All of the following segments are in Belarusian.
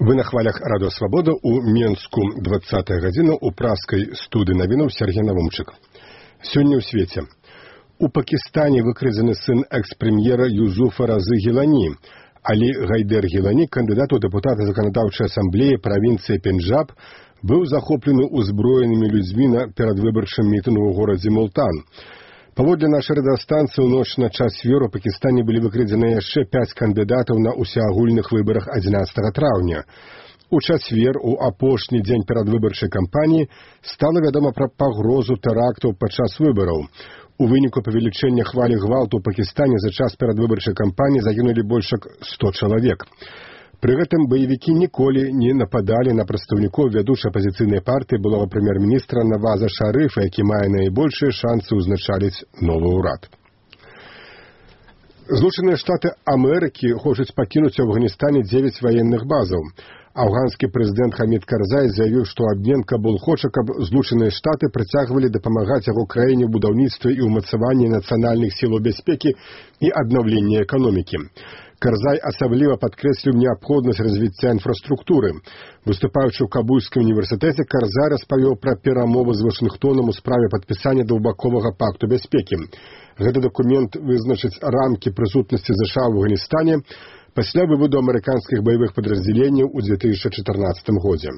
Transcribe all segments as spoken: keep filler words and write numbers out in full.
Вы на хвалях Радио Свобода у Менску двадцатая гадзіна у праскай студыі навінаў Сергей Навумчык. Сёння ў свеце. У Пакістане выкрадзены сын экс-прэм'ера Юзуфа Разы Гілані. Алі Гайдер Гілані, кандыдат у дэпутата заканадаўчай асамблеі правінцыі Пенджаб, быў захоплены узброенымі людзьмі на перадвыбарчым мітынгу ў горадзе Мултан. Паводле нашай радыёстанцыі ў ноч на чацвер у Пакістане былі выкрадзены яшчэ пяць кандыдатаў на ўсеагульных выбарах адзінаццатага траўня. У чацвер, у апошні дзень перадвыбарчай кампаніі, стала вядома пра пагрозу тэрактаў падчас выбараў. У выніку павелічэння хвалі гвалту ў Пакістане за час перадвыбарчай кампаніі загінулі больш як сто чалавек. Пры гэтым баевікі ніколі не нападалі на прадстаўнікоў вядучай апазіцыйнай партыі былога прэм'ер-міністра Наваза Шарыфа, які мае найбольшыя шансы ўзначаліць новы ўрад. Злучаныя Штаты Амерыкі хочуць пакінуць у Афганістане дзевяць ваенных базаў. Афганскі прэзідэнт Хамід Карзай заявіў, што абмен Кабул хоча, каб Злучаныя Штаты працягвалі дапамагаць яго краіне ў будаўніцтве і ўмацаванні нацыянальных сілаў бяспекі і аднаўлення эканомікі. Карзай асабліва падкрэсліў неабходнасць развіцця інфраструктуры. Выступаючы ў Кабульскім універсітэце, Карзай распавёў пра перамовы з Вашынгтонам у справе падпісання двухбаковага пакту бяспекі. Гэты дакумент вызначыць рамкі прысутнасці ЗША ў Афганістане пасля выводу амерыканскіх баявых падраздзяленняў у две тысячи чатырнаццатым годзе.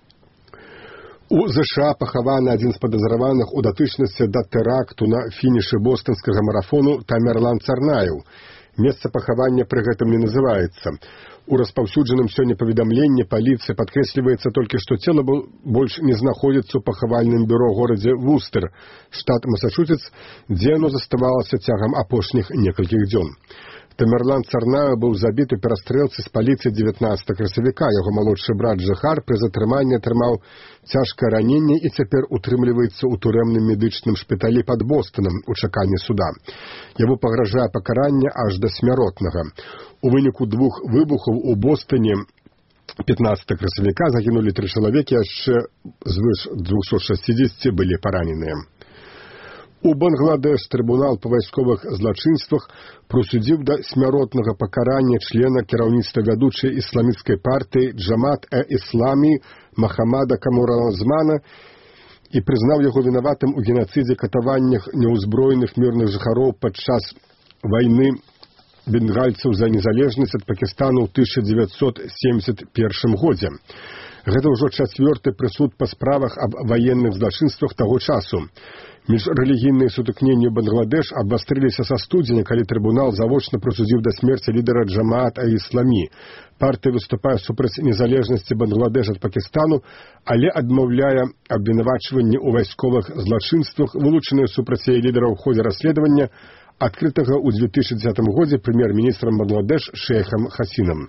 У ЗША пахаваны адзін з падазраваных у датычнасці да тэракту на фінішы бостанскага марафону Тамерлан Царнаеў. Месца пахавання пры гэтым не называецца. У распаўсюджаным сёння паведамленні паліцыі падкрэсліваецца толькі, што цела больш не знаходзіцца ў пахавальным бюро горадзе Вустер, штат Масачусетс, дзе яно заставалася цягам апошніх некалькіх дзён. Тамерлан Царнаеў быў забіты ў перастрэлцы з паліцыі дзевятнаццатага красавіка. Яго малодшы брат Джахар пры затрыманні атрымаў цяжкае раненне і цяпер утрымліваецца ў турэмным медычным шпіталі пад Бостанам у чаканні суда. Яму пагражае пакаранне аж да смяротнага. У выніку двух выбухаў у Бостане пятнаццатага красавіка загінулі тры чалавекі, яшчэ звыш двухсот шасцідзесяці былі параненыя. У Бангладеш трыбунал па вайсковых злачынствах прысудзіў да смяротнага пакарання члена кіраўніцтва вядучай ісламісцкай партыі Джамат-э-Ісламі Махамада Камуразмана і прызнаў яго вінаватым у генацыдзе, катаваннях неўзброеных мірных жыхароў падчас вайны бенгальцаў за незалежнасць ад Пакістану ў тысяча дзевяцьсот семдзесят першым годзе. Гэта ўжо чацвёрты прысуд па справах аб ваенных злачынствах таго часу. Міжрэлігійныя сутыкненні ў Бангладеш абвастрыліся са студзеня, калі трыбунал завочна прысудзіў да смерці лідара Джамаат-э-Ісламі. Партыя выступае супраць незалежнасці Бангладеш ад Пакістану, але адмаўляе абвінавачванні ў вайсковых злачынствах, вылучаныя супраць яе лідара ў ходзе расследавання, адкрытага ў две тысячи дзесятым годзе прэм'ер-міністрам Бангладеш Шейхам Хасінам.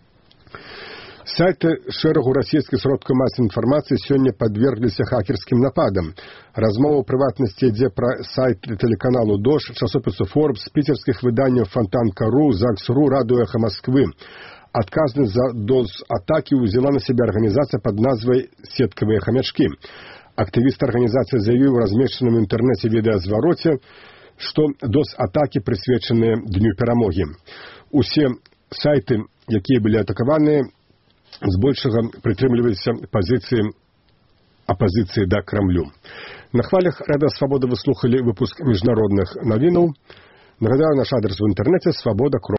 Сайты шэрагу расійскіх сродкаў масавай інфармацыі сёння падвергліся хакерскім нападам. Размова ў прыватнасці ідзе пра сайт тэлеканалу Дождь, часопісу Forbes, піцерскіх выданняў Фонтанка.ру, ЗАГС.ру, Радыё Эхо Москвы. Адказнасць за доз-атакі ўзяла на сябе арганізацыя пад назвай «Сеткавыя хамячкі». Актывіст арганізацыі заявіў у размешчаным у інтэрнэце відэазвароце, што доз-атакі прысвечаныя Дню перамогі. Усе сайты, якія былі атакаваныя, збольшага прытрымліваюцца пазіцыі апазіцыі да Крамлю. На хвалях Радыё Свабода вы слухалі выпуск міжнародных навінаў. Нагадаю, наш адрес в інтэрнэце свабода.